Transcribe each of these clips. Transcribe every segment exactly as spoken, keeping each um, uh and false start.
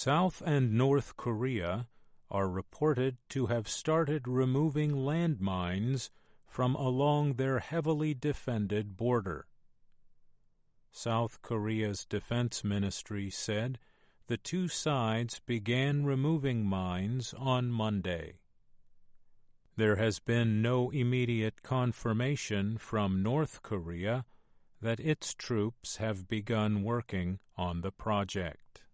South and North Korea are reported to have started removing landmines from along their heavily defended border. South Korea's defense ministry said the two sides began removing mines on Monday. There has been no immediate confirmation from North Korea that its troops have begun working on the project.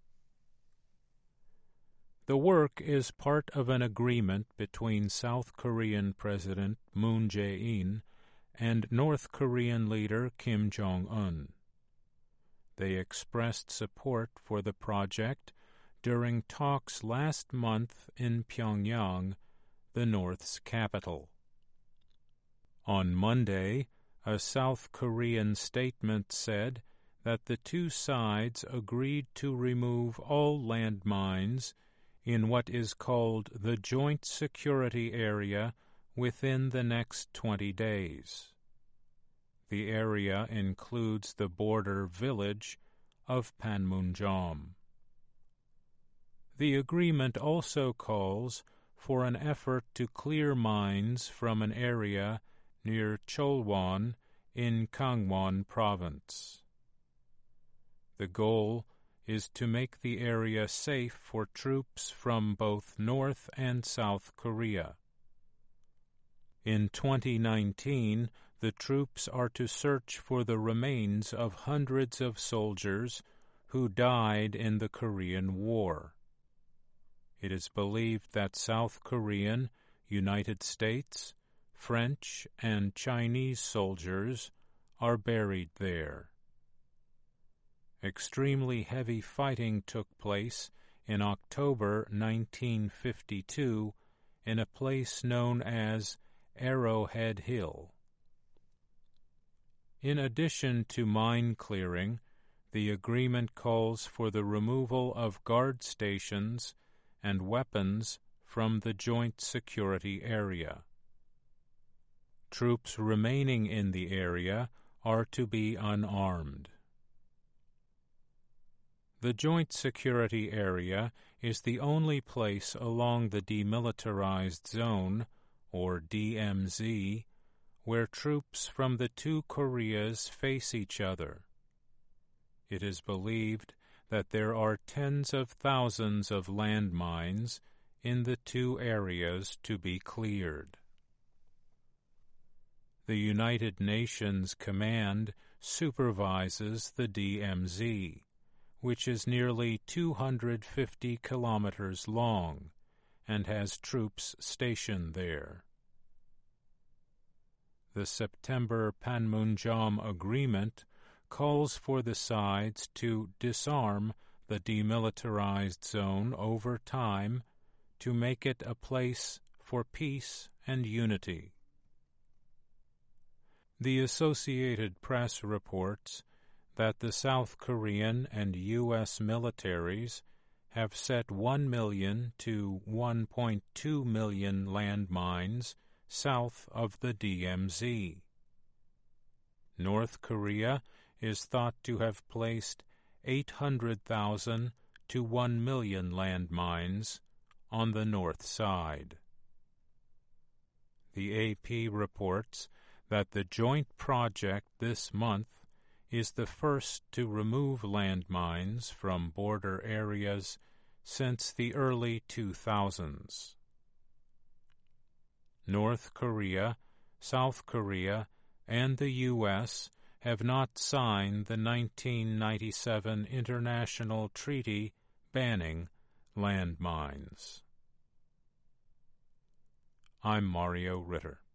The work is part of an agreement between South Korean President Moon Jae-in and North Korean leader Kim Jong-un. They expressed support for the project during talks last month in Pyongyang, the North's capital. On Monday, a South Korean statement said that the two sides agreed to remove all landmines in what is called the Joint Security Area within the next twenty days. The area includes the border village of Panmunjom. The agreement also calls for an effort to clear mines from an area near Cholwon in Gangwon Province. The goal is to make the area safe for troops from both North and South Korea. In twenty nineteen, the troops are to search for the remains of hundreds of soldiers who died in the Korean War. It is believed that South Korean, United States, French, and Chinese soldiers are buried there. Extremely heavy fighting took place in October nineteen fifty-two in a place known as Arrowhead Hill. In addition to mine clearing, the agreement calls for the removal of guard stations and weapons from the joint security area. Troops remaining in the area are to be unarmed. The Joint Security Area is the only place along the Demilitarized Zone, or D M Z, where troops from the two Koreas face each other. It is believed that there are tens of thousands of landmines in the two areas to be cleared. The United Nations Command supervises the D M Z, which is nearly two hundred fifty kilometers long and has troops stationed there. The September Panmunjom Agreement calls for the sides to disarm the demilitarized zone over time to make it a place for peace and unity. The Associated Press reports that the South Korean and U S militaries have set one million to one point two million landmines south of the D M Z. North Korea is thought to have placed eight hundred thousand to one million landmines on the north side. The A P reports that the joint project this month is the first to remove landmines from border areas since the early two thousands. North Korea, South Korea, and the U S have not signed the nineteen ninety-seven international treaty banning landmines. I'm Mario Ritter.